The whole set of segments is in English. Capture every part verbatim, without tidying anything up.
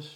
us?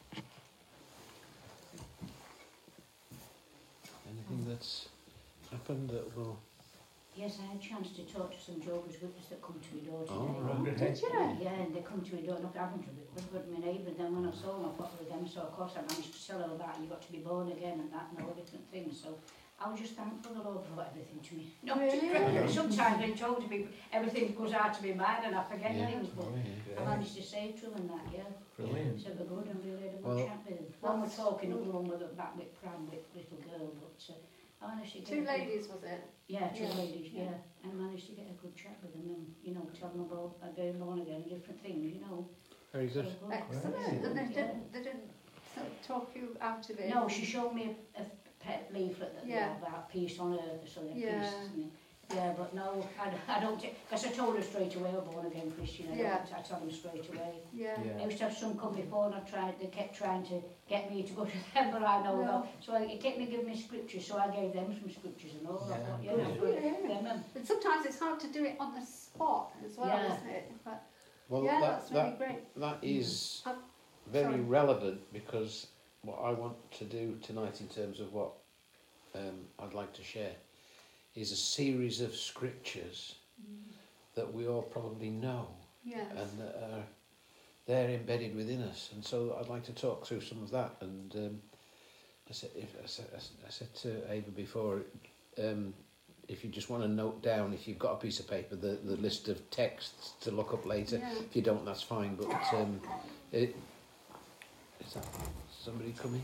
Anything that's happened that will... Yes, I had a chance to talk to some Jehovah's Witnesses that come to my door today. Oh, right. Did you? Yeah, and they come to my door, look, I haven't with my neighbour, then when I saw them, I thought with them, so of course I managed to tell her about you've got to be born again and that and all different things, so I was just thankful the Lord brought everything to me. Not Really? to, sometimes I'm told to be, everything goes out of my mind and I forget Yeah. things, but Oh, yeah. I managed to say to them and that, yeah. Brilliant. So they're good and really had a good Well, chat with them. One was talking, another one was back with Pram with little girl, but uh, I managed to get Two a good- ladies, was it? Yeah, two Yeah. ladies, yeah. Yeah. And I managed to get a good chat with them and, you know, tell them about uh, being born again and different things, you know. Very good. So Excellent. Right. And they Yeah. didn't, they didn't sort of talk you out of it? No, she showed me a, a pet leaflet that Yeah. yeah. about peace on earth or something. Yeah. Peace, something. Yeah, but no, I, d- I don't, because I told her straight away I'm born again Christian. I, Yeah. don't, I told them straight away. Yeah. Yeah. I used to have some come before and I tried, they kept trying to get me to go to them, but I know No. no. So I, it kept me giving me scriptures, so I gave them some scriptures and all. I Yeah. thought, yeah, that's Good. good. Them, um, But sometimes it's hard to do it on the spot as well, Yeah. isn't it? But Well, yeah, that, that's really that, great. that is Oh, very sorry. relevant because what I want to do tonight in terms of what um, I'd like to share is a series of scriptures that we all probably know Yes. and that are they're embedded within us. And so I'd like to talk through some of that. And um, I said, if, I said, I said to Ava before, um, if you just want to note down, if you've got a piece of paper, the, the list of texts to look up later. Yeah. If you don't, that's fine. But um, it, is that somebody coming?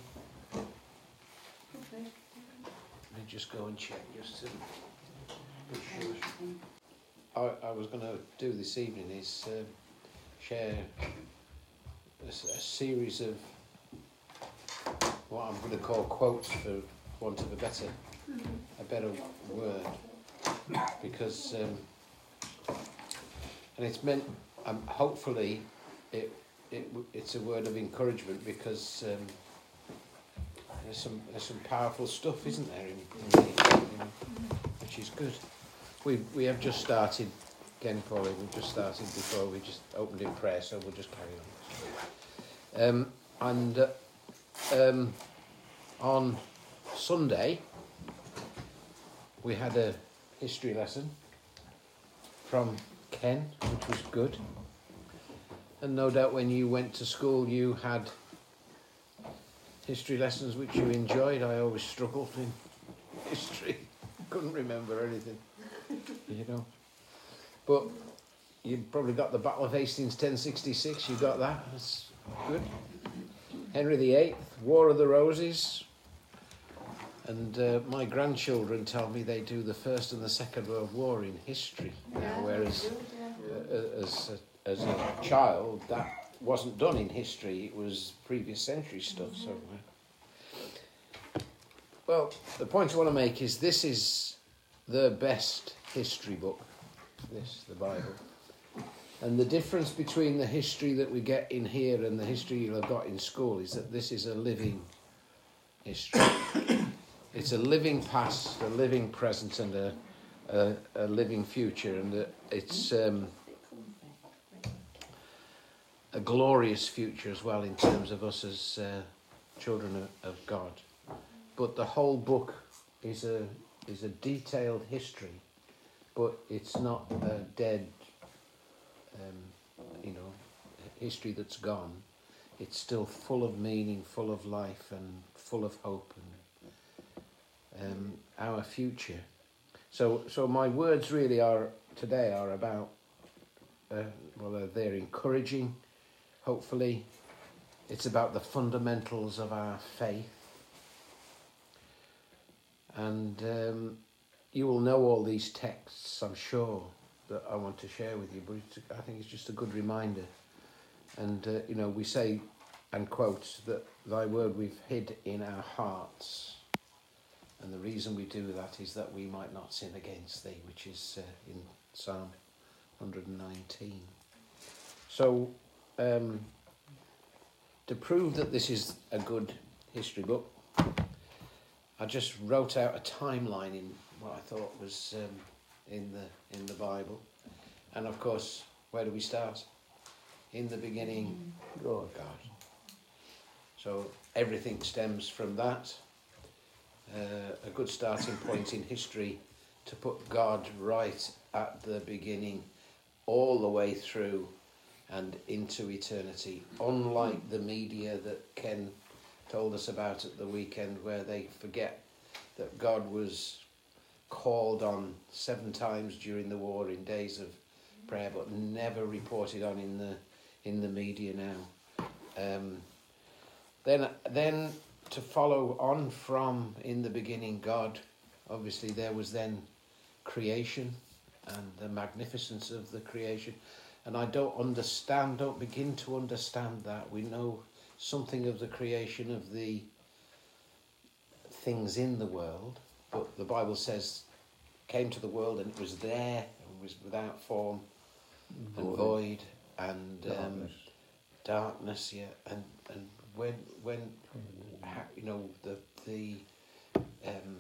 Okay. Let me just go and check just to be sure. I, I was going to do this evening is um, share a, s- a series of what I'm going to call quotes, for want of a better a better word, because um, and it's meant um, hopefully it it w- it's a word of encouragement, because um, there's some there's some powerful stuff, isn't there, in, in these, you know, which is good. We we have just started again, Paulie. We've just started before we just opened in prayer, so we'll just carry on. Um, and uh, um, on Sunday we had a history lesson from Ken, which was good. And no doubt when you went to school you had history lessons which you enjoyed. I always struggled in history. Couldn't remember anything, you know. But you probably got the Battle of Hastings ten sixty-six, you got that, that's good. Henry the Eighth, War of the Roses. And uh, my grandchildren tell me they do the First and the Second World War in history now, Yeah, whereas good, yeah. uh, as, a, as a child that wasn't done in history, it was previous century stuff. Mm-hmm. So, uh, well, the point I want to make is this is the best history book, this, the Bible. And the difference between the history that we get in here and the history you'll have got in school is that this is a living history. It's a living past, a living present, and a, a, a living future, and a, it's um, a glorious future as well in terms of us as uh, children of, of God. But the whole book is a is a detailed history, but it's not a dead, um, you know, history that's gone. It's still full of meaning, full of life, and full of hope, and um, our future. So, so my words really are today are about. Uh, well, they're encouraging. Hopefully, it's about the fundamentals of our faith. And um, you will know all these texts, I'm sure, that I want to share with you, but it's, I think it's just a good reminder. And, uh, you know, we say, and quote, that thy word we've hid in our hearts. And the reason we do that is that we might not sin against thee, which is uh, in Psalm one nineteen. So, um, to prove that this is a good history book, I just wrote out a timeline in what I thought was um, in the in the Bible. And of course, where do we start? In the beginning, oh God. So everything stems from that. Uh, a good starting point in history to put God right at the beginning, all the way through and into eternity. Unlike the media that Ken told us about at the weekend, where they forget that God was called on seven times during the war in days of prayer, but never reported on in the in the media now. Um, then, then to follow on from in the beginning, God, obviously there was then creation and the magnificence of the creation. And I don't understand, don't begin to understand that. We know something of the creation of the things in the world, but the Bible says came to the world and it was there and was without form void. and void and darkness, um, darkness yeah. And and when when you know the the um,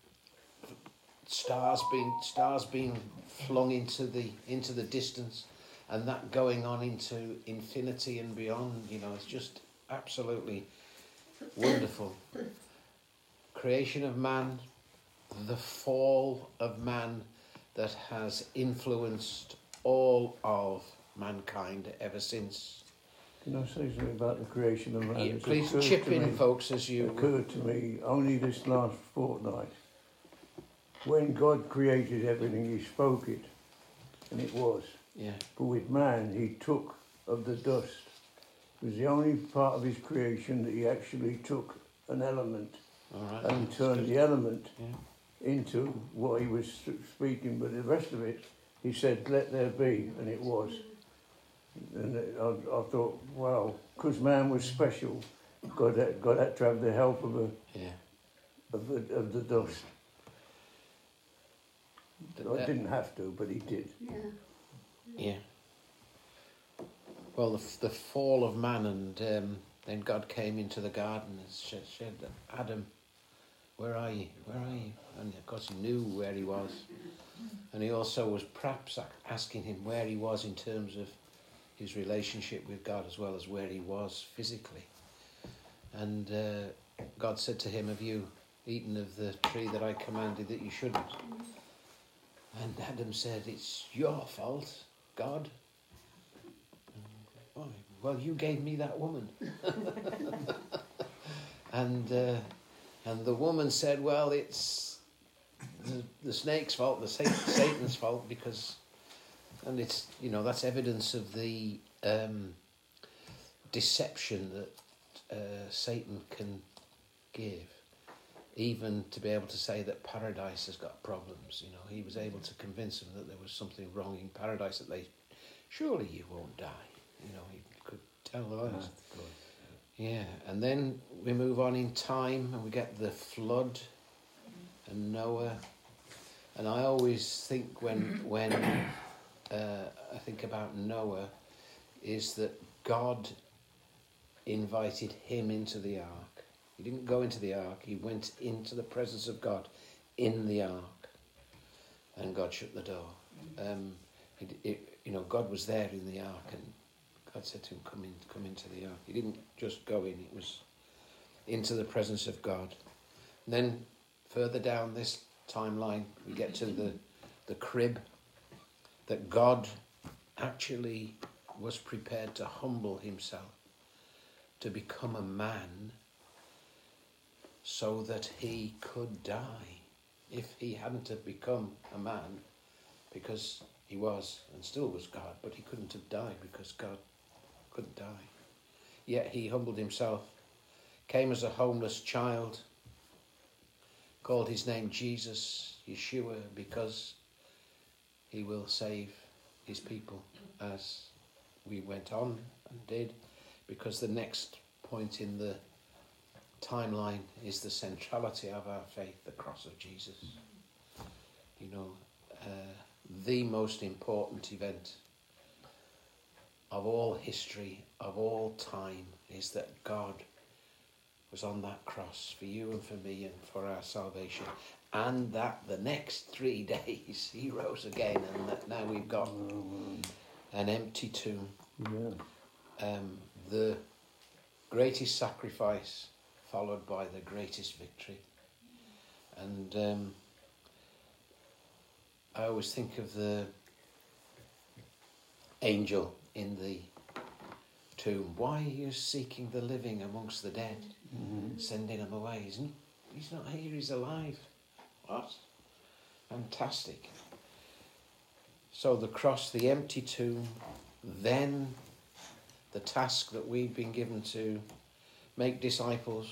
stars being stars being flung into the into the distance, and that going on into infinity and beyond, you know, it's just absolutely wonderful. Creation of man, the fall of man that has influenced all of mankind ever since. Can I say something about the creation of man? Yeah, It's please occurred chip to in, me- folks, as you... occurred to me only this last fortnight. When God created everything, he spoke it, and it was. Yeah, But with man, he took of the dust. It was the only part of his creation that he actually took an element all right. and that's turned good. the element Yeah. into what he was speaking, but the rest of it, he said, let there be, and it was. And it, I, I thought, wow, because man was special, God had, God had to have the help of, a, Yeah. of, the, of the dust. Th- I that- didn't have to, but he did. Yeah. Yeah. Well, the, the fall of man, and um, then God came into the garden and said, said, Adam, where are you? Where are you? And of course he knew where he was. And he also was perhaps asking him where he was in terms of his relationship with God, as well as where he was physically. And uh, God said to him, have you eaten of the tree that I commanded that you shouldn't? And Adam said, it's your fault, God. Why? Well, you gave me that woman. and uh, and the woman said, well, it's the, the snake's fault, the Satan, Satan's fault, because, and it's, you know, that's evidence of the um, deception that uh, Satan can give. Even to be able to say that paradise has got problems, you know, he was able to convince them that there was something wrong in paradise, that they, surely you won't die, you know, he could tell those. Yeah, and then we move on in time and we get the flood and Noah. And I always think when when uh, I think about Noah is that God invited him into the ark. He didn't go into the ark, he went into the presence of God in the ark, and God shut the door. Um, it, it, you know, God was there in the ark, and God said to him, come in, come into the ark. He didn't just go in, it was into the presence of God. And then further down this timeline, we get to the, the crib, that God actually was prepared to humble himself, to become a man, so that he could die. If he hadn't have become a man, because he was and still was God, but he couldn't have died because God couldn't die. Yet he humbled himself, came as a homeless child, called his name Jesus, Yeshua, because he will save his people, as we went on and did, because the next point in the timeline is the centrality of our faith, the cross of Jesus. You know, uh, the most important event of all history, of all time, is that God was on that cross for you and for me and for our salvation, and that the next three days he rose again, and that now we've got an empty tomb. Yeah. Um, the greatest sacrifice followed by the greatest victory. And um, I always think of the angel in the tomb. Why are you seeking the living amongst the dead? Mm-hmm. Sending him away. Isn't he? He's not here, he's alive. What? Fantastic. So the cross, the empty tomb, then the task that we've been given to make disciples.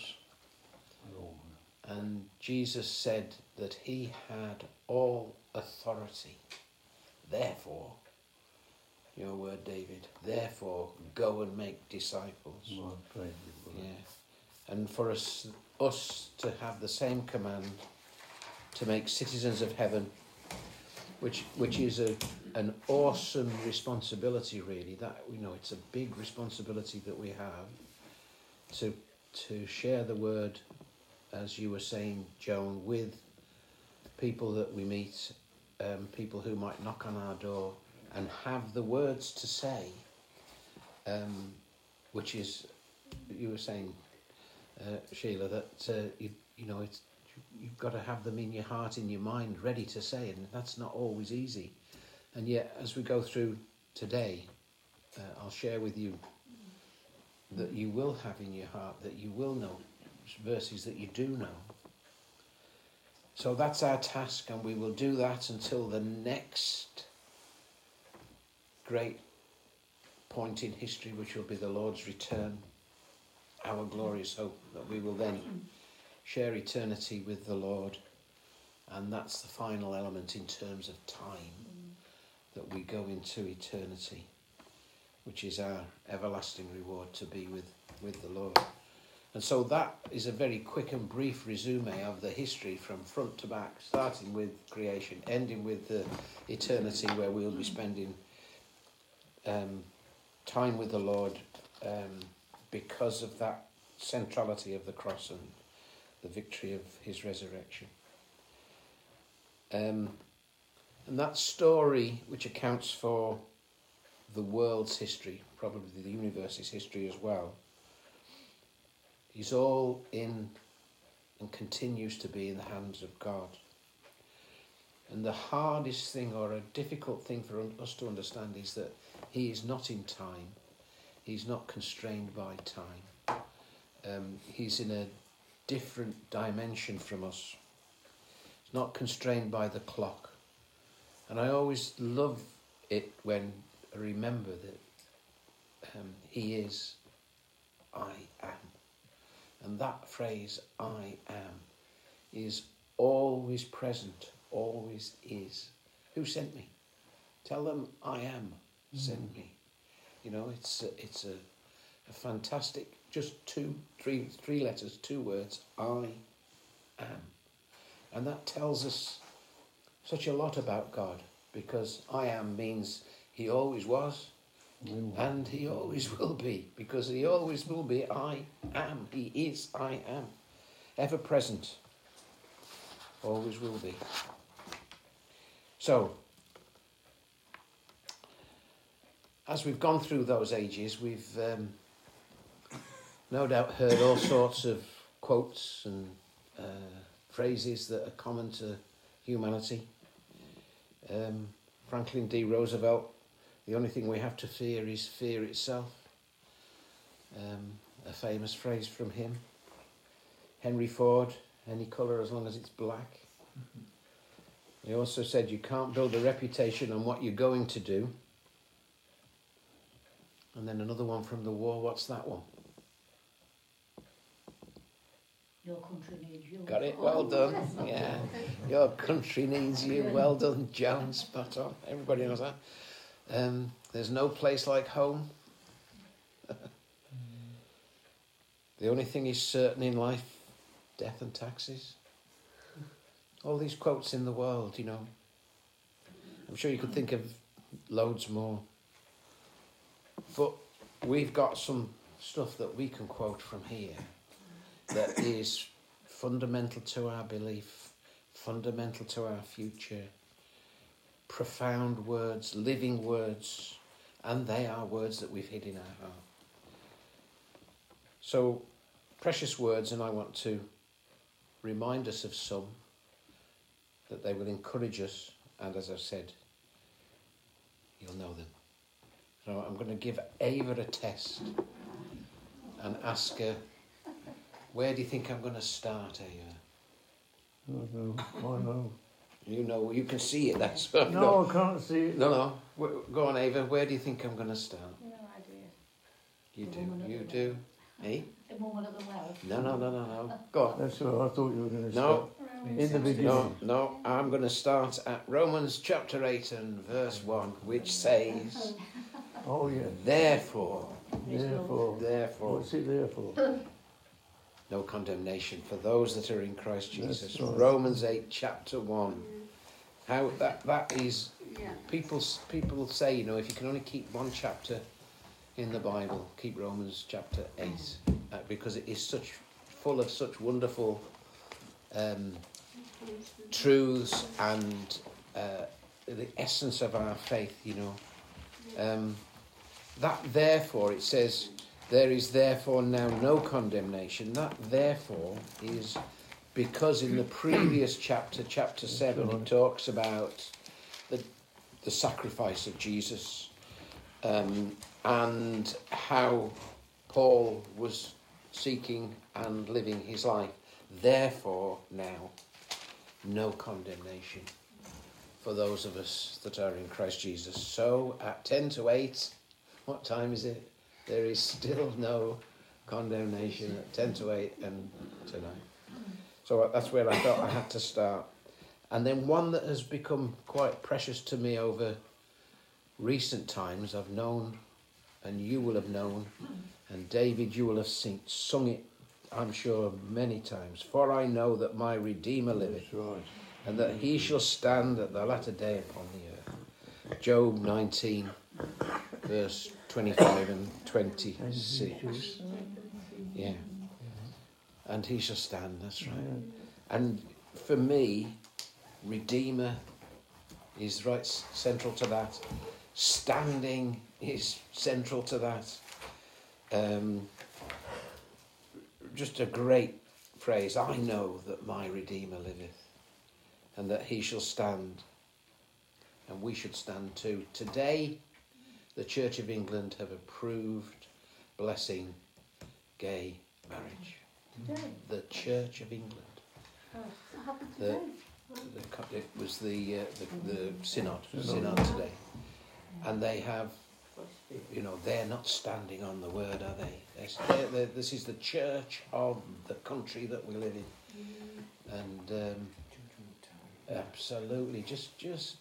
And Jesus said that he had all authority. Therefore, your word, David, therefore go and make disciples. Lord, praise you, Lord. Yeah. And for us, us to have the same command to make citizens of heaven, which which is a an awesome responsibility, really. That, you know, it's a big responsibility that we have to to share the word, as you were saying, Joan, with people that we meet, um, people who might knock on our door and have the words to say, um, which is, you were saying, uh, Sheila, that uh, you you know it's you've got to have them in your heart, in your mind, ready to say, and that's not always easy. And yet, as we go through today, uh, I'll share with you that you will have in your heart, that you will know verses that you do know. So that's our task, and we will do that until the next great point in history, which will be the Lord's return, our glorious hope that we will then share eternity with the Lord. And that's the final element in terms of time, that we go into eternity, which is our everlasting reward, to be with, with the Lord. And so that is a very quick and brief resume of the history from front to back, starting with creation, ending with the eternity where we'll be spending um, time with the Lord um, because of that centrality of the cross and the victory of his resurrection. Um, and that story, which accounts for the world's history, probably the universe's history as well, is all in and continues to be in the hands of God. And the hardest thing, or a difficult thing for us to understand, is that he is not in time. He's not constrained by time. Um, he's in a different dimension from us. He's not constrained by the clock. And I always love it when I remember that um, he is, I am. And that phrase, I am, is always present, always is. Who sent me? Tell them I am sent mm. me. You know, it's a, it's a, a fantastic, just two, three, three letters, two words, I am. And that tells us such a lot about God, because I am means he always was, and he always will be, because he always will be I am. He is I am. Ever present. Always will be. So, as we've gone through those ages, we've um, no doubt heard all sorts of quotes and uh, phrases that are common to humanity. Um, Franklin D. Roosevelt, the only thing we have to fear is fear itself. Um, a famous phrase from him. Henry Ford, any colour as long as it's black. Mm-hmm. He also said you can't build a reputation on what you're going to do. And then another one from the war, what's that one? Your country needs you. Got it, well done. Yeah, your country needs you. Well done, Joan, spot on. Everybody knows that. Um, there's no place like home. The only thing is certain in life, death and taxes. All these quotes in the world, you know. I'm sure you could think of loads more. But we've got some stuff that we can quote from here that is fundamental to our belief, fundamental to our future. Profound words, living words, and they are words that we've hid in our heart. So, precious words, and I want to remind us of some, that they will encourage us, and as I've said, you'll know them. So I'm going to give Ava a test and ask her, where do you think I'm going to start, Ava? I know, I know. You know, you can see it, that's what No, I can't see it. No, no. W- Go on, Ava, where do you think I'm going to start? No idea. You The do, woman at you the do. Eh? The woman at the well. No, no, no, no, no. Go on. That's what I thought you were going to No. start. In the beginning. No, no, I'm going to start at Romans chapter eight and verse one, which says, Oh, yeah. therefore, Therefore. therefore, What's it there for? no condemnation for those that are in Christ Jesus. That's right. Romans eight chapter one. How that, that is, Yeah. people, people say, you know, if you can only keep one chapter in the Bible, keep Romans chapter eight, uh, because it is such full of such wonderful um, truths and uh, the essence of our faith, you know. Um, that therefore, it says, there is therefore now no condemnation. That therefore is because in the previous chapter, chapter seven, it talks about the, the sacrifice of Jesus, um, and how Paul was seeking and living his life. Therefore now no condemnation for those of us that are in Christ Jesus. So at ten to eight, what time is it? There is still no condemnation at ten to eight and tonight. So that's where I felt I had to start. And then one that has become quite precious to me over recent times, I've known, and you will have known, and David, you will have sing, sung it, I'm sure, many times. For I know that my Redeemer liveth, That's right. and that he shall stand at the latter day upon the earth. Job nineteen, verse twenty-five and twenty-six. Yeah. And he shall stand, that's right. And for me, Redeemer is right central to that. Standing is central to that. Um, just a great phrase. I know that my Redeemer liveth, and that he shall stand, and we should stand too. Today, the Church of England have approved blessing gay marriage. Today? The Church of England. What happened The, today? the, co- it was the, uh, the the synod, synod today, and they have, you know, they're not standing on the word, are they? They're, they're, they're, this is the church of the country that we live in, and um, absolutely, just just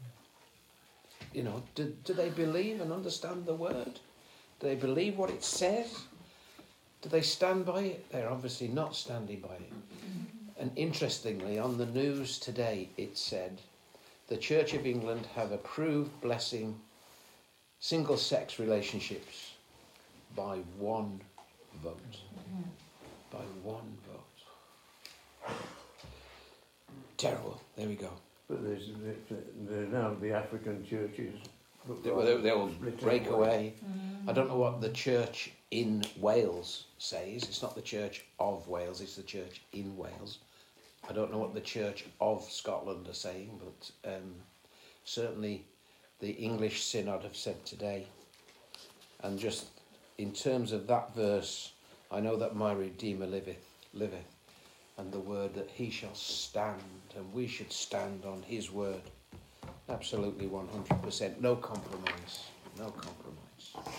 you know, do do they believe and understand the word? Do they believe what it says? Do they stand by it? They're obviously not standing by it. And interestingly, on the news today, it said, the Church of England have approved blessing single-sex relationships by one vote. By one vote. Terrible. There we go. But there's, there's now the African churches. look They, like they'll, they'll splitting break away. I don't know what the church in Wales says. It's not the Church of Wales, it's the church in Wales. I don't know what the Church of Scotland are saying, but um, certainly the English Synod have said today. And just in terms of that verse, I know that my Redeemer liveth, liveth, and the word that he shall stand, and we should stand on his word. Absolutely one hundred percent. No compromise. No compromise.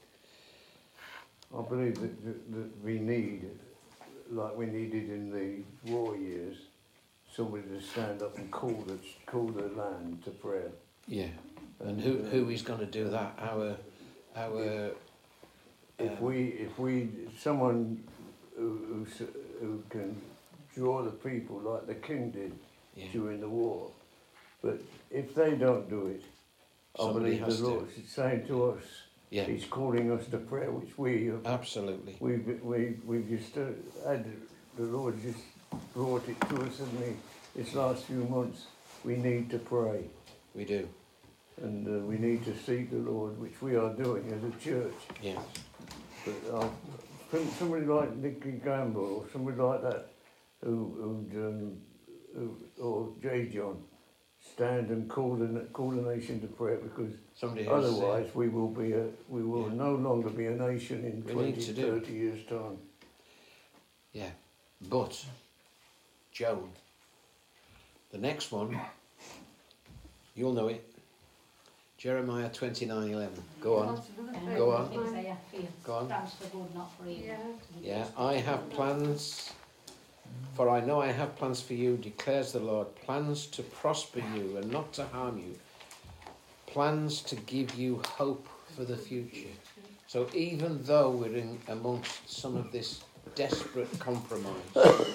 I believe that, that, that we need, like we needed in the war years, somebody to stand up and call the, call the land to prayer. Yeah. And who who is going to do that? Our our If um, we, if we, someone who, who, s- who can draw the people like the king did yeah. during the war, but if they don't do it, I Somebody believe has the to. Lord is saying to us, Yeah. He's calling us to prayer, which we have, Absolutely. we've, we, we've just uh, had, the Lord just brought it to us, hasn't He? This last few months, we need to pray. We do. And uh, we need to seek the Lord, which we are doing as a church. Yeah. But uh, some- somebody like Nicky Gamble or somebody like that, who, who'd, um, who, or J. John, stand and call the call the nation to prayer, because Somebody who's, otherwise we will be a we will yeah. no longer be a nation in We twenty, need to do. thirty years time. Yeah, but Joan, the next one, you'll know it. Jeremiah twenty-nine eleven. Go on. Um, Go on. Isaiah fifty, Go on. plans for good, not for evil. Yeah. Yeah, I have plans, for I know I have plans for you, declares the Lord, plans to prosper you and not to harm you, plans to give you hope for the future. So even though we're in amongst some of this desperate compromise,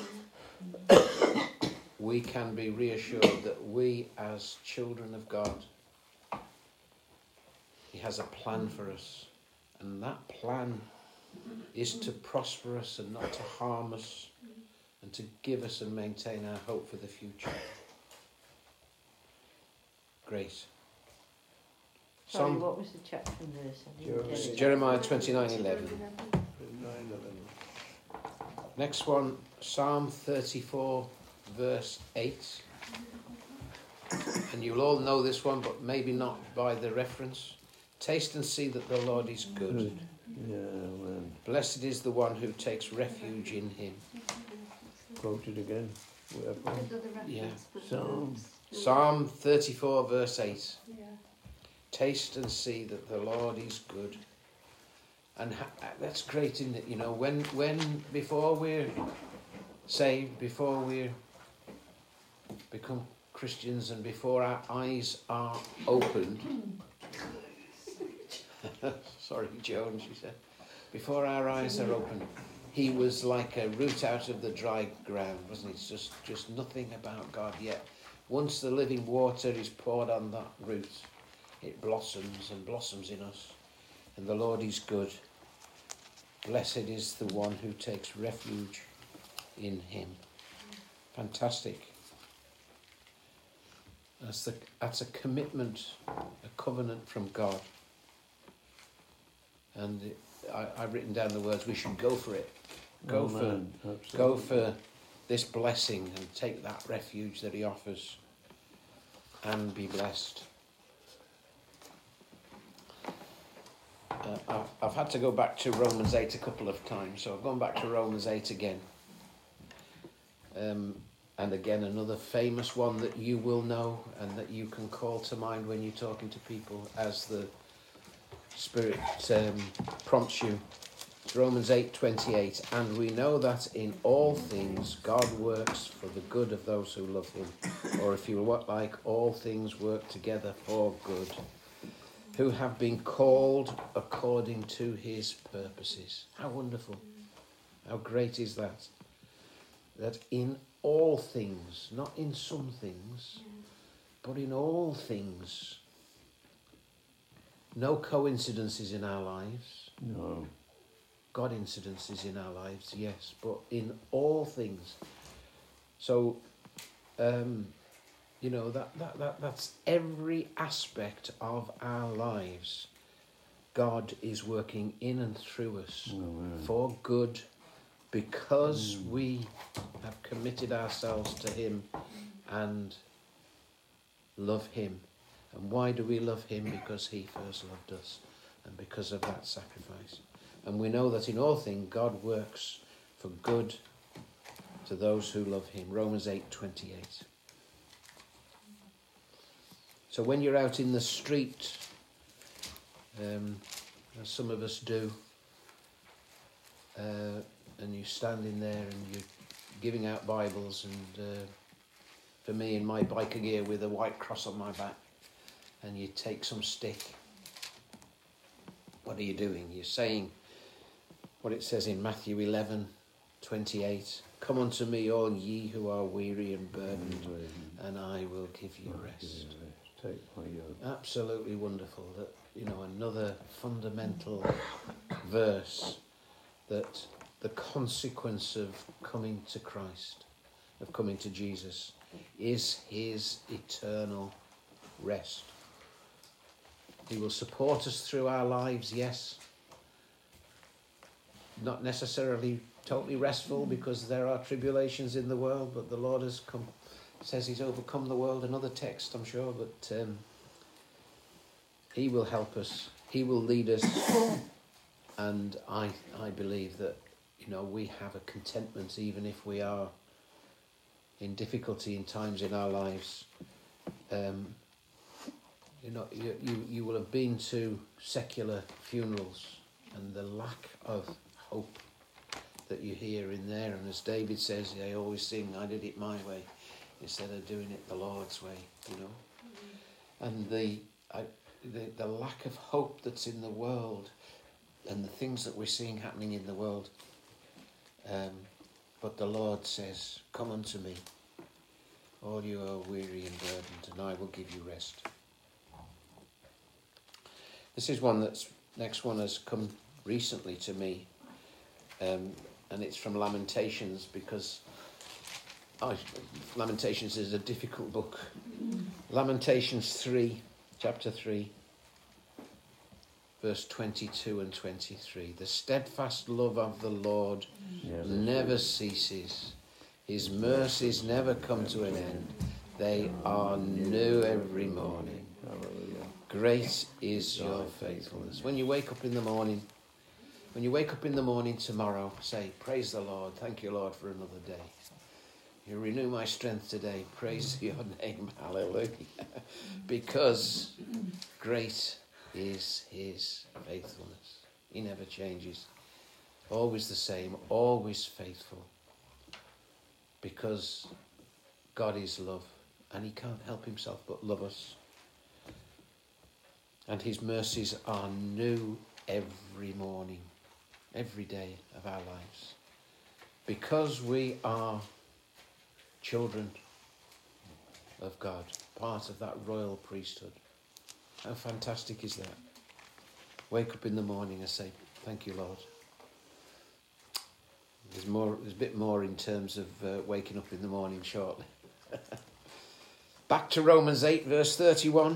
we can be reassured that we as children of God, He has a plan for us, and that plan is to prosper us and not to harm us, and to give us and maintain our hope for the future. Great. Sorry, Psalm, what was the chapter and verse? I didn't Jeremiah. get it. Jeremiah twenty-nine eleven. Next one, Psalm thirty-four, verse eight. And you'll all know this one, but maybe not by the reference. Taste and see that the Lord is good. Good. Yeah, man. Blessed is the one who takes refuge in him. Quoted again. Where from? Yeah. Psalm. Psalm thirty-four, verse eight. Yeah. Taste and see that the Lord is good. And ha- that's great, isn't it? You know, when, when, before we're saved, before we become Christians, and before our eyes are opened, sorry, Joan, she said, before our eyes are opened, he was like a root out of the dry ground, wasn't he? It's just, just nothing about God yet. Once the living water is poured on that root, it blossoms and blossoms in us. And the Lord is good. Blessed is the one who takes refuge in him. Fantastic. That's, the, that's a commitment, a covenant from God. And it, I, I've written down the words, we should go for it. Go Oh, for man, Go absolutely. for this blessing and take that refuge that he offers and be blessed. Uh, I've, I've had to go back to Romans eight a couple of times, so I've gone back to Romans eight again. Um, and again, another famous one that you will know and that you can call to mind when you're talking to people as the Spirit um, prompts you. It's Romans eight twenty-eight. And we know that in all things God works for the good of those who love him. Or if you want, like, all things work together for good, who have been called according to his purposes. How wonderful. How great is that? That in all things, not in some things, but in all things, no coincidences in our lives. No. God incidences in our lives, yes, but in all things. So, um, you know, that, that, that that's every aspect of our lives. God is working in and through us Oh, man. for good, because mm. we have committed ourselves to him and love him. And why do we love him? Because he first loved us, and because of that sacrifice. And we know that in all things God works for good to those who love him. Romans eight twenty-eight. So when you're out in the street, um, as some of us do, uh, and you're standing there and you're giving out Bibles, and uh, for me in my biker gear with a white cross on my back, and you take some stick, what are you doing? You're saying what it says in Matthew eleven twenty-eight, come unto me all ye who are weary and burdened, and I will give you rest. Take my yoke. Absolutely wonderful. That, you know, another fundamental verse, that the consequence of coming to Christ, of coming to Jesus, is his eternal rest. He will support us through our lives, yes, not necessarily totally restful because there are tribulations in the world, but the Lord has come, says he's overcome the world. Another text, I'm sure, but um, he will help us. He will lead us. And I, I believe that, you know, we have a contentment even if we are in difficulty in times in our lives. Um, you know, you, you, you will have been to secular funerals and the lack of hope that you hear in there. And as David says, I always sing, I did it my way instead of doing it the Lord's way, you know. Mm-hmm. And the, I, the the lack of hope that's in the world and the things that we're seeing happening in the world. Um, but the Lord says, come unto me, all you are weary and burdened, and I will give you rest. This is one that's, next one has come recently to me, um, and it's from Lamentations, because oh, Lamentations is a difficult book. Lamentations three, chapter three, verse twenty-two and twenty-three. The steadfast love of the Lord yes. never ceases. His mercies never come to an end. They are new every morning. Great is your faithfulness. When you wake up in the morning, when you wake up in the morning tomorrow, say, praise the Lord. Thank you, Lord, for another day. You renew my strength today. Praise your name. Hallelujah. Because great is his faithfulness. He never changes. Always the same, always faithful. Because God is love, and he can't help himself but love us. And his mercies are new every morning, every day of our lives. Because we are children of God, part of that royal priesthood. How fantastic is that? Wake up in the morning and say, thank you, Lord. There's more. There's a bit more in terms of uh, waking up in the morning shortly. Back to Romans eight, verse thirty-one.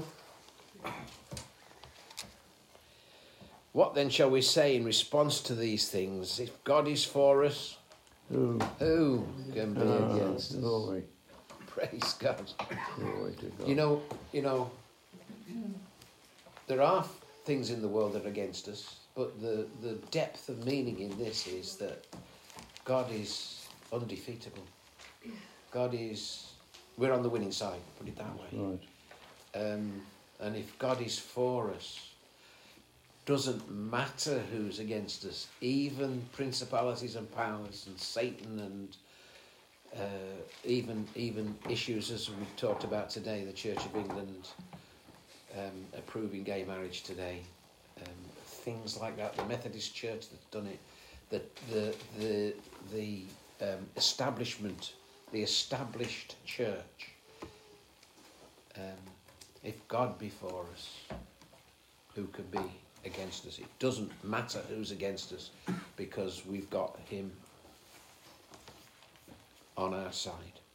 What then shall we say in response to these things? If God is for us, Who, who can be uh, against us? Glory. Praise God. Glory to God. You know, you know, there are things in the world that are against us, but the, the depth of meaning in this is that God is undefeatable. God is, we're on the winning side, put it that way. Right. Um, and if God is for us, doesn't matter who's against us, even principalities and powers and Satan and uh, even even issues as we talked about today, the Church of England um, approving gay marriage today, um, things like that, the Methodist Church that's done it, the the the the um, establishment, the established church. Um, if God be for us, who can be against us? It doesn't matter who's against us, because we've got him on our side.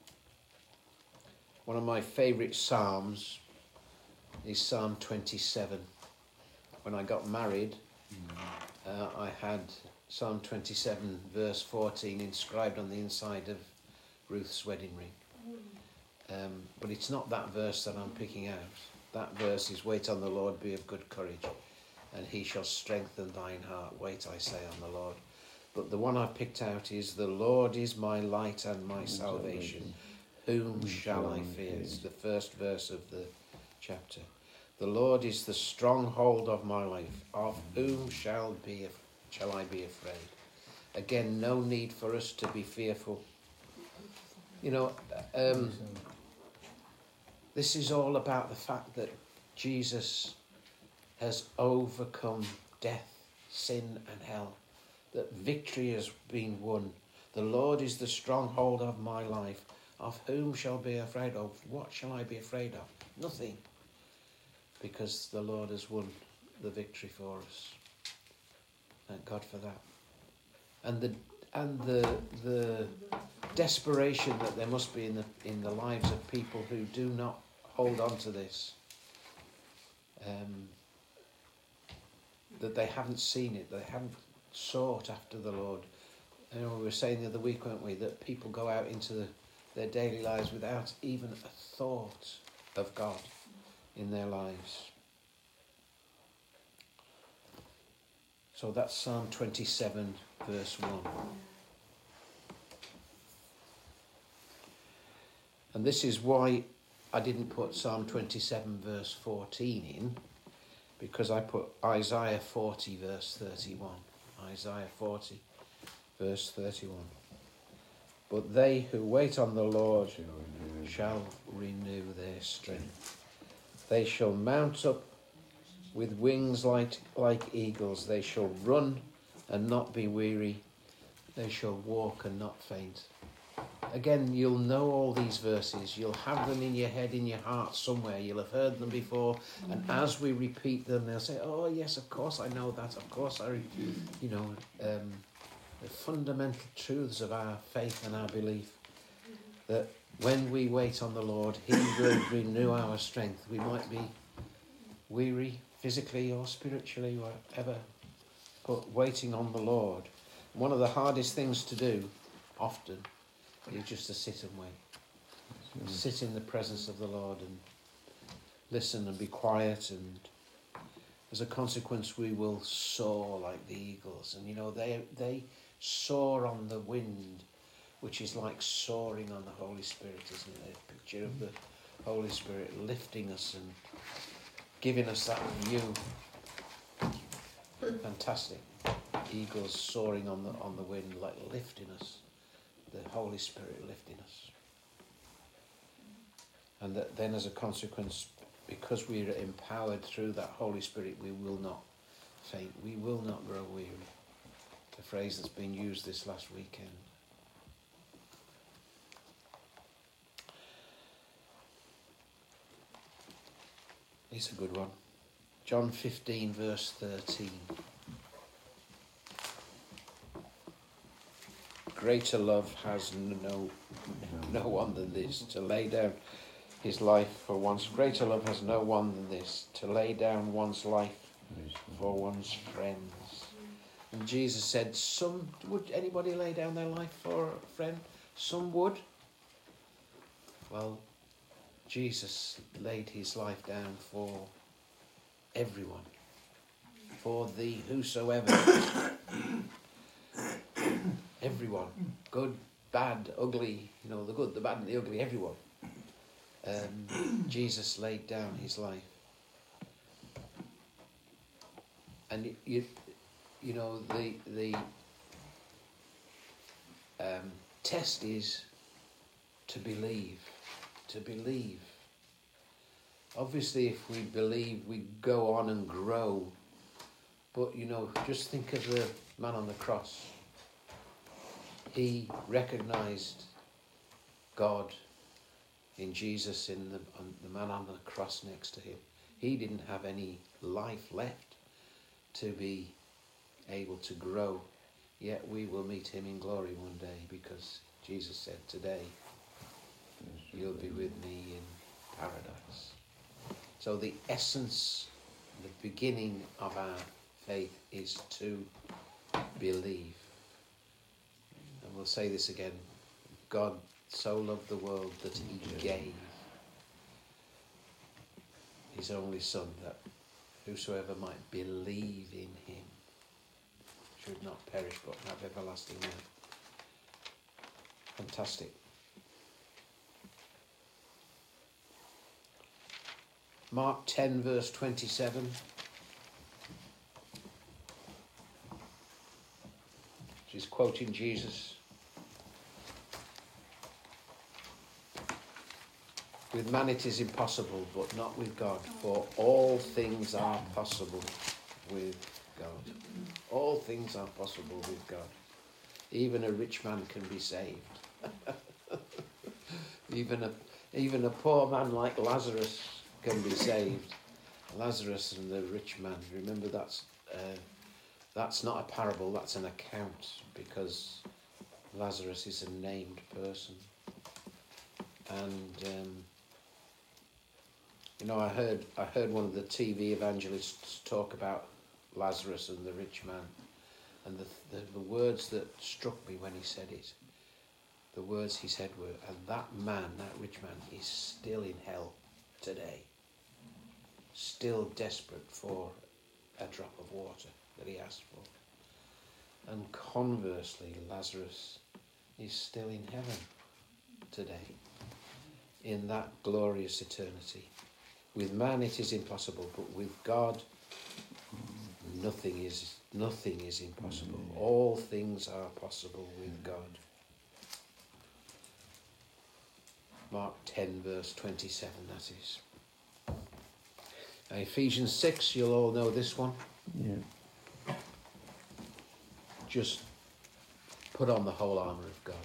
One of my favourite psalms is Psalm twenty-seven. When I got married, uh, I had Psalm twenty-seven verse fourteen inscribed on the inside of Ruth's wedding ring. Um, but it's not that verse that I'm picking out. That verse is, wait on the Lord, be of good courage, and he shall strengthen thine heart. Wait, I say, on the Lord. But the one I picked out is, the Lord is my light and my salvation. Whom shall I fear? It's the first verse of the chapter. The Lord is the stronghold of my life. Of whom shall be shall I be afraid? Again, no need for us to be fearful. You know, um, this is all about the fact that Jesus has overcome death, sin and hell. That victory has been won. The Lord is the stronghold of my life. Of whom shall I be afraid of? What shall I be afraid of? Nothing. Because the Lord has won the victory for us. Thank God for that. And the and the the desperation that there must be in the in the lives of people who do not hold on to this. Um, that they haven't seen it, they haven't sought after the Lord. You know, we were saying the other week, weren't we, that people go out into the, their daily lives without even a thought of God in their lives. So that's Psalm twenty-seven, verse one. And this is why I didn't put Psalm twenty-seven, verse fourteen in, because I put Isaiah forty, verse thirty-one. Isaiah forty, verse thirty-one. But they who wait on the Lord shall renew their strength. They shall mount up with wings like, like eagles. They shall run and not be weary. They shall walk and not faint. Again, you'll know all these verses. You'll have them in your head, in your heart somewhere. You'll have heard them before. And as we repeat them, they'll say, oh, yes, of course I know that. Of course I, you know, um, the fundamental truths of our faith and our belief. That when we wait on the Lord, he will renew our strength. We might be weary, physically or spiritually, whatever, but waiting on the Lord. One of the hardest things to do, often, is just to sit and wait. Sit in the presence of the Lord and listen and be quiet, and as a consequence we will soar like the eagles. And you know, they they soar on the wind, which is like soaring on the Holy Spirit, isn't it? A picture of the Holy Spirit lifting us and giving us that view. Fantastic. Eagles soaring on the on the wind, like lifting us. The Holy Spirit lifting us. And that then as a consequence, because we are empowered through that Holy Spirit, we will not faint. We will not grow weary. The phrase that's been used this last weekend. It's a good one. John fifteen, verse thirteen. Greater love has no no one than this, to lay down his life for one's. Greater love has no one than this, to lay down one's life for one's friends. And Jesus said, some, would anybody lay down their life for a friend? Some would. Well, Jesus laid his life down for everyone, for the whosoever. Everyone, good, bad, ugly, you know, the good, the bad and the ugly, everyone. Um, Jesus laid down his life. And you, you know, the the um, test is to believe, to believe. Obviously, if we believe, we go on and grow. But, you know, just think of the man on the cross. He recognised God in Jesus, in the, on the man on the cross next to him. He didn't have any life left to be able to grow. Yet we will meet him in glory one day, because Jesus said, today you'll be with me in paradise. So the essence, the beginning of our faith is to believe. And we'll say this again. God so loved the world that he gave his only Son, that whosoever might believe in him should not perish but have everlasting life. Fantastic. Mark ten, verse twenty-seven. She's quoting Jesus. With man it is impossible, but not with God, for all things are possible with God. All things are possible with God. Even a rich man can be saved. even a even a poor man like Lazarus can be saved. Lazarus and the rich man. Remember, that's uh, that's not a parable, that's an account, because Lazarus is a named person. And um, you know, I heard I heard one of the T V evangelists talk about Lazarus and the rich man, And the, the, the words that struck me when he said it, the words he said were, and that man, that rich man, is still in hell today. Still desperate for a drop of water that he asked for. And conversely, Lazarus is still in heaven today, in that glorious eternity. With man it is impossible, but with God nothing is nothing is impossible. All things are possible with God. Mark ten verse twenty-seven, that is. Now, Ephesians six, you'll all know this one. Yeah. Just put on the whole armour of God.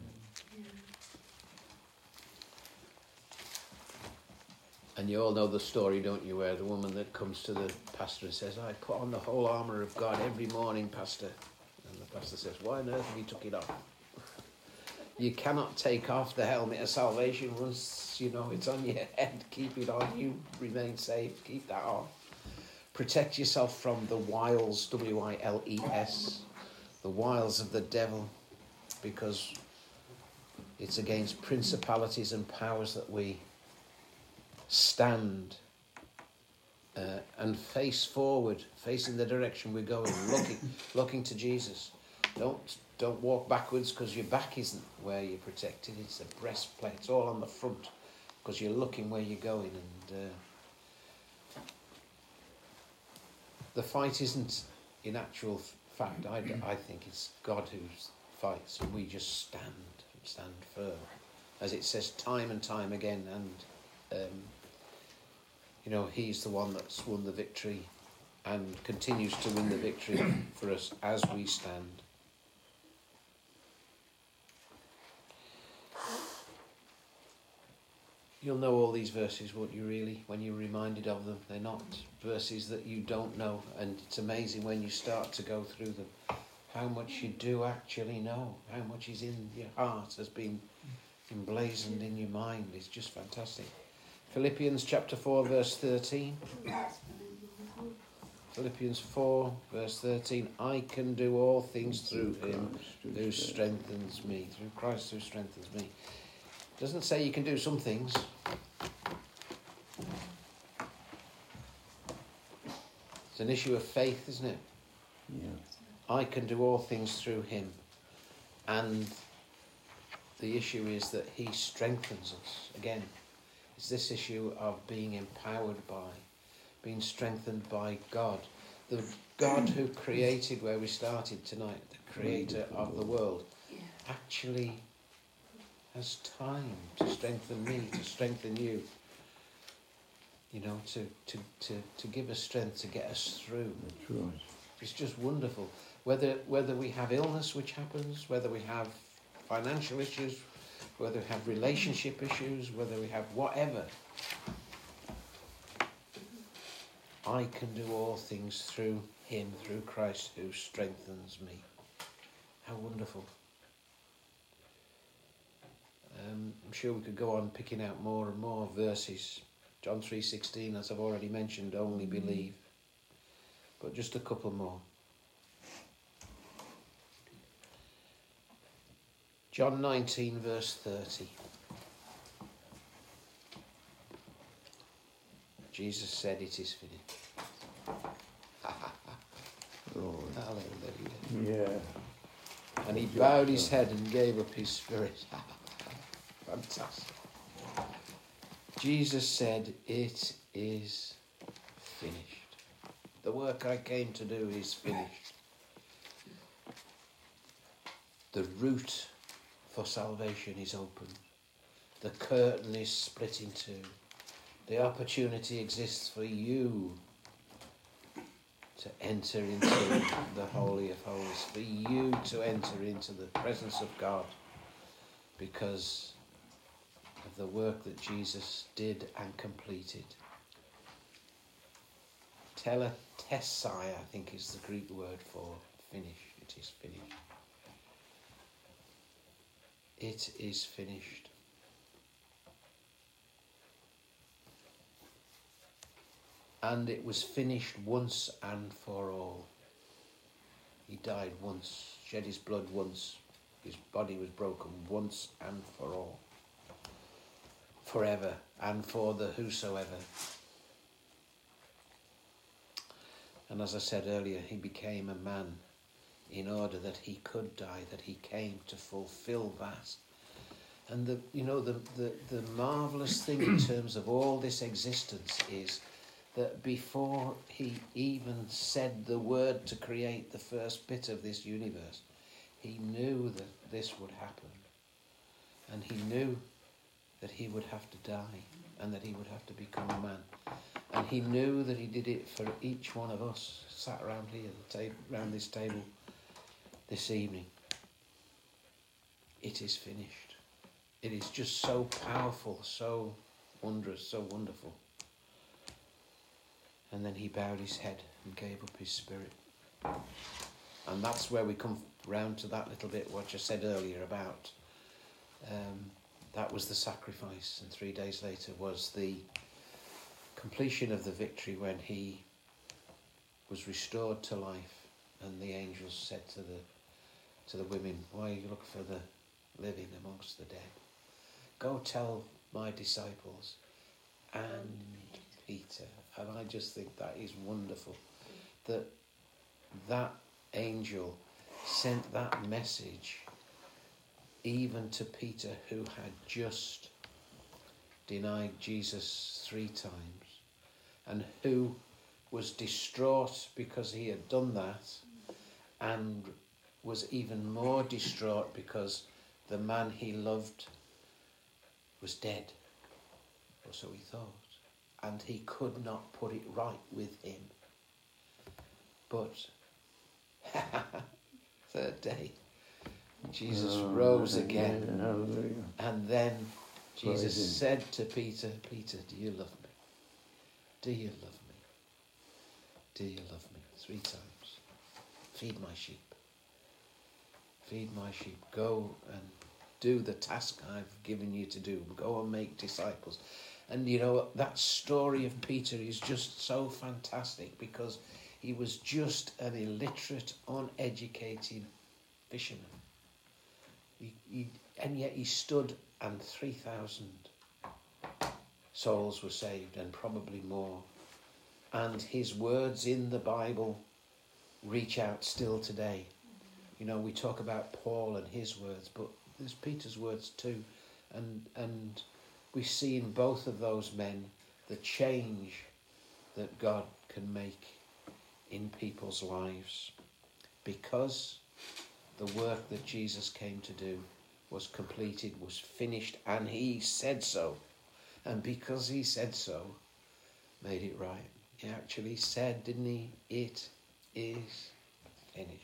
And you all know the story, don't you, where the woman that comes to the pastor and says, I put on the whole armour of God every morning, pastor. And the pastor says, why on earth have you took it off? You cannot take off the helmet of salvation once, you know, it's on your head. Keep it on. You remain safe. Keep that on. Protect yourself from the wiles, W I L E S, the wiles of the devil, because it's against principalities and powers that we stand uh, and face forward, facing the direction we're going, looking, looking to Jesus. Don't don't walk backwards, because your back isn't where you're protected. It's a breastplate. It's all on the front, because you're looking where you're going. And uh, the fight isn't, in actual fact, I, I think it's God who fights, and we just stand, stand firm, as it says time and time again. And um, you know, he's the one that's won the victory and continues to win the victory for us as we stand. You'll know all these verses, won't you, really, when you're reminded of them? They're not verses that you don't know, and it's amazing when you start to go through them, how much you do actually know, how much is in your heart, has been emblazoned in your mind. It's just fantastic. Philippians chapter four, verse thirteen. Philippians four, verse thirteen. I can do all things through him who strengthens me. Through Christ who strengthens me. Doesn't say you can do some things. It's an issue of faith, isn't it? Yeah. I can do all things through him. And the issue is that he strengthens us. Again, it's this issue of being empowered by, being strengthened by God. The God who created where we started tonight, the creator of the world, actually has time to strengthen me, to strengthen you. You know, to, to, to, to give us strength to get us through. That's right. It's just wonderful. Whether whether we have illness which happens, whether we have financial issues, whether we have relationship issues, whether we have whatever, I can do all things through him, through Christ who strengthens me. How wonderful. Um, I'm sure we could go on picking out more and more verses. John three sixteen, as I've already mentioned, only believe. But just a couple more. John nineteen, verse thirty. Jesus said, it is finished. Lord. Hallelujah. Yeah. And he bowed his head and gave up his spirit. Fantastic. Jesus said, it is finished. The work I came to do is finished. The route for salvation is open. The curtain is split in two. The opportunity exists for you to enter into the Holy of Holies, for you to enter into the presence of God, because of the work that Jesus did and completed. Teletesai, I think, is the Greek word for finish. It is finished. It is finished. And it was finished once and for all. He died once, shed his blood once. His body was broken once and for all. Forever and for the whosoever. And as I said earlier, he became a man in order that he could die, that he came to fulfill that. And the you know the, the, the marvellous thing in terms of all this existence is that before he even said the word to create the first bit of this universe, he knew that this would happen. And he knew that he would have to die and that he would have to become a man. And he knew that he did it for each one of us sat around here, the tab- around this table this evening. It is finished. It is just so powerful, so wondrous, so wonderful. And then he bowed his head and gave up his spirit. And that's where we come round to that little bit what you said earlier about um, that was the sacrifice, and three days later was the completion of the victory when he was restored to life, and the angels said to the to the women, "Why you look for the living amongst the dead? Go tell my disciples and Peter." And I just think that is wonderful that that angel sent that message even to Peter, who had just denied Jesus three times and who was distraught because he had done that, and was even more distraught because the man he loved was dead, or so he thought, and he could not put it right with him. But third day, Jesus Oh, rose yeah, again, hallelujah. and then Jesus Praise him. said to Peter, "Peter, do you love me? Do you love me? Do you love me?" Three times. Feed my sheep. Feed my sheep. Go and do the task I've given you to do. Go and make disciples. And you know, that story of Peter is just so fantastic because he was just an illiterate, uneducated fisherman. He, he, and yet he stood and three thousand souls were saved, and probably more. And his words in the Bible reach out still today. You know, we talk about Paul and his words, but there's Peter's words too. And and we see in both of those men the change that God can make in people's lives, because the work that Jesus came to do was completed, was finished, and he said so. And because he said so, made it right. He actually said, didn't he? It is finished.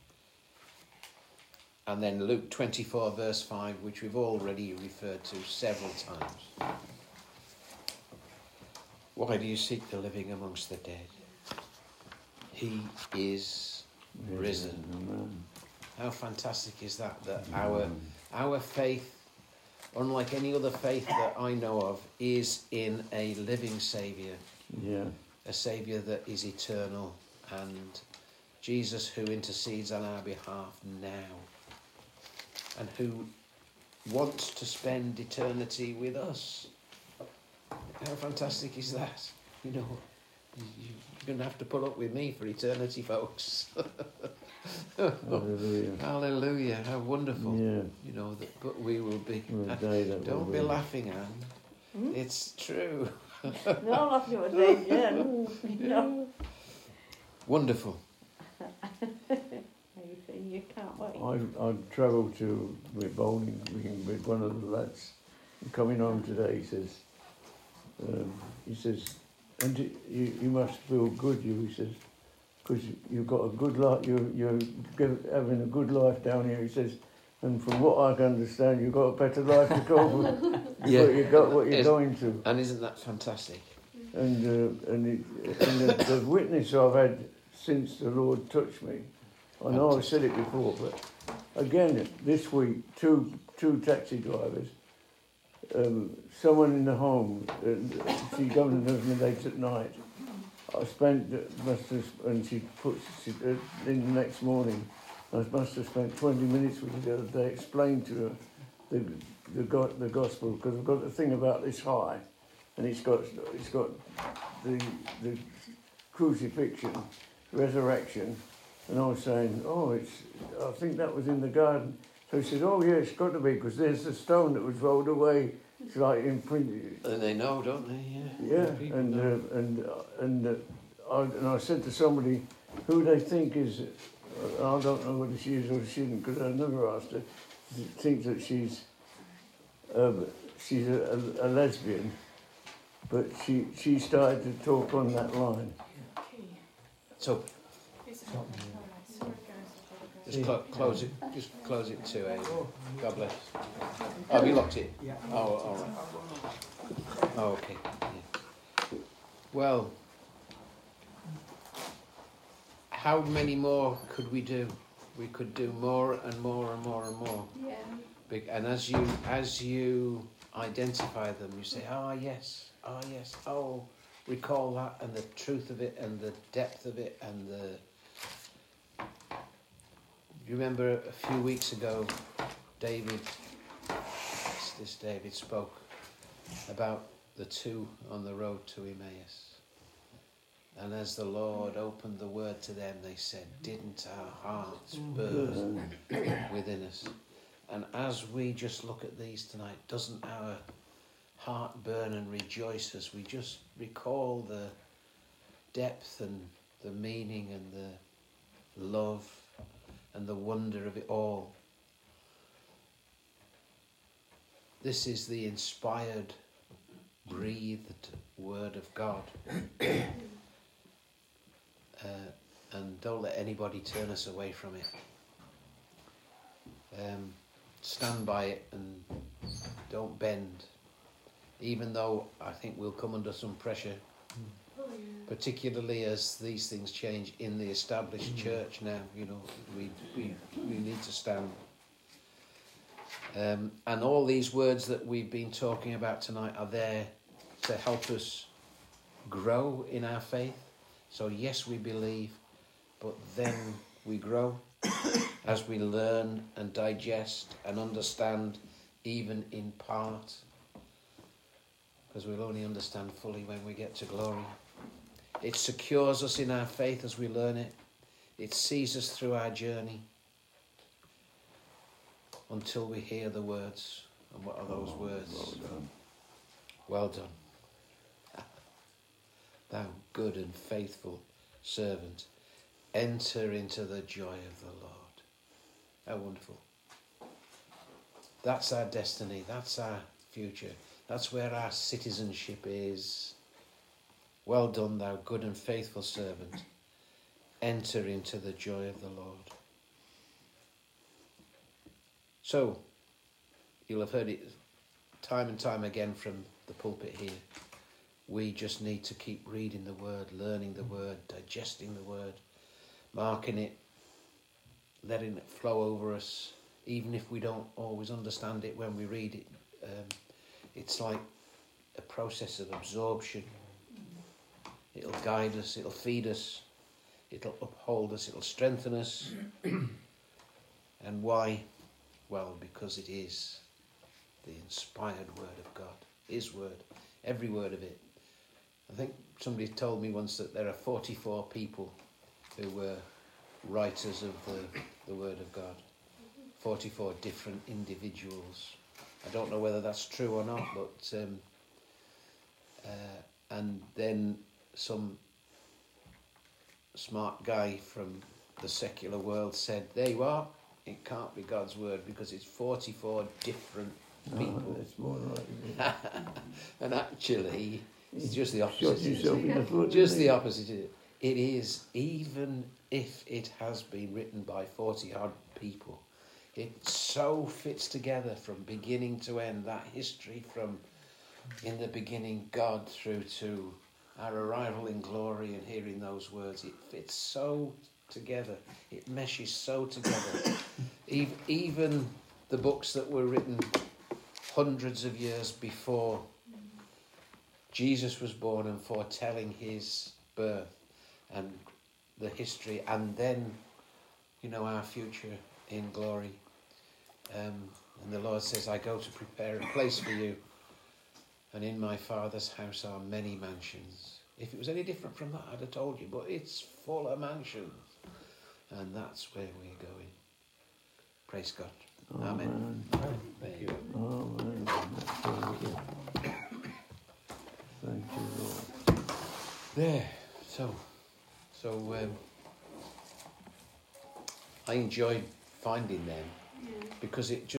And then Luke twenty-four verse five, which we've already referred to several times. Why do you seek the living amongst the dead? He is risen. Amen. How fantastic is that, that our our faith, unlike any other faith that I know of, is in a living Saviour. Yeah. A Saviour that is eternal, and Jesus who intercedes on our behalf now, and who wants to spend eternity with us. How fantastic is that? You know, you, you're going to have to put up with me for eternity, folks. Hallelujah. Hallelujah, how wonderful. Yeah. You know, that, but we will be. Well, a day that Don't will be be. laughing, Anne. Hmm? It's true. No, I'm laughing at what Dave did. No. Wonderful. How you feel? You can't wait. I I travelled to with bowling with one of the lads. Coming home today, he says, um, he says, and you, you you must feel good, you, he says, because you, you've got a good life, you, you're give- having a good life down here, he says, and from what I can understand, you've got a better life to go with. Yeah. What you got, what you're Is- going to. And isn't that fantastic? And, uh, and, it, and the, the witness I've had since the Lord touched me, I know I've said it before, but again, this week, two two taxi drivers, um, someone in the home, uh, she comes and does me late at night, I spent, must have, and she puts she, uh, in the next morning, I must have spent twenty minutes with her the other day, explained to her the the, go, the gospel, because I've got the thing about this high, and it's got it's got the the crucifixion, resurrection, and I was saying, oh, it's I think that was in the garden. So she said, oh yeah, it's got to be, because there's the stone that was rolled away. It's like imprinted. And they know, don't they? Yeah. Yeah, People and know. uh, and uh, and uh, I, and I said to somebody who they think is, uh, I don't know whether she is or she isn't, because I never asked her. She thinks that she's um, she's a, a, a lesbian, but she she started to talk on that line. So just clo- close it. Just close it too, eh? God bless. Oh, have you locked it? Yeah. Oh, all right. Oh, okay. Yeah. Well, how many more could we do? We could do more and more and more and more. Yeah. Big- And as you as you identify them, you say, "Ah, yes, ah, yes, oh, recall that, and the truth of it, and the depth of it, and the." You remember a few weeks ago, David, this David spoke about the two on the road to Emmaus. And as the Lord opened the word to them, they said, didn't our hearts burn within us? And as we just look at these tonight, doesn't our heart burn and rejoice as we just recall the depth and the meaning and the love and the wonder of it all? This is the inspired, breathed word of God. Uh, and don't let anybody turn us away from it. Um, stand by it and don't bend. Even though I think we'll come under some pressure, particularly as these things change in the established church now. You know, we we we need to stand. Um, and all these words that we've been talking about tonight are there to help us grow in our faith. So yes, we believe, but then we grow as we learn and digest and understand, even in part, because we'll only understand fully when we get to glory. It secures us in our faith as we learn it. It sees us through our journey until we hear the words. And what are those words? Well done. Well done. Thou good and faithful servant, enter into the joy of the Lord. How wonderful. That's our destiny. That's our future. That's where our citizenship is. Well done, thou good and faithful servant. Enter into the joy of the Lord. So, you'll have heard it time and time again from the pulpit here. We just need to keep reading the word, learning the word, digesting the word, marking it, letting it flow over us, even if we don't always understand it when we read it. Um, it's like a process of absorption. It'll guide us, it'll feed us, it'll uphold us, it'll strengthen us. And why? Well, because it is the inspired word of God, His word, every word of it. I think somebody told me once that there are forty-four people who were writers of the, the word of God. forty-four different individuals. I don't know whether that's true or not, but um, uh, and then some smart guy from the secular world said, there you are, it can't be God's word because it's forty-four different people. Oh, that's more like it. And actually, it's just the Shot opposite. yourself in the foot. Just didn't the you? opposite. It is, even if it has been written by forty odd people, it so fits together from beginning to end, that history from in the beginning God through to our arrival in glory and hearing those words. It fits so together. It meshes so together. Ev- Even the books that were written hundreds of years before Jesus was born and foretelling his birth and the history, and then, you know, our future in glory. Um, and the Lord says, I go to prepare a place for you, and in my Father's house are many mansions. If it was any different from that, I'd have told you, but it's full of mansions. And that's where we're going. Praise God. Amen. Amen. Thank you. Amen. That's very good. Thank you, Lord. There. So, so um, I enjoyed finding them because it just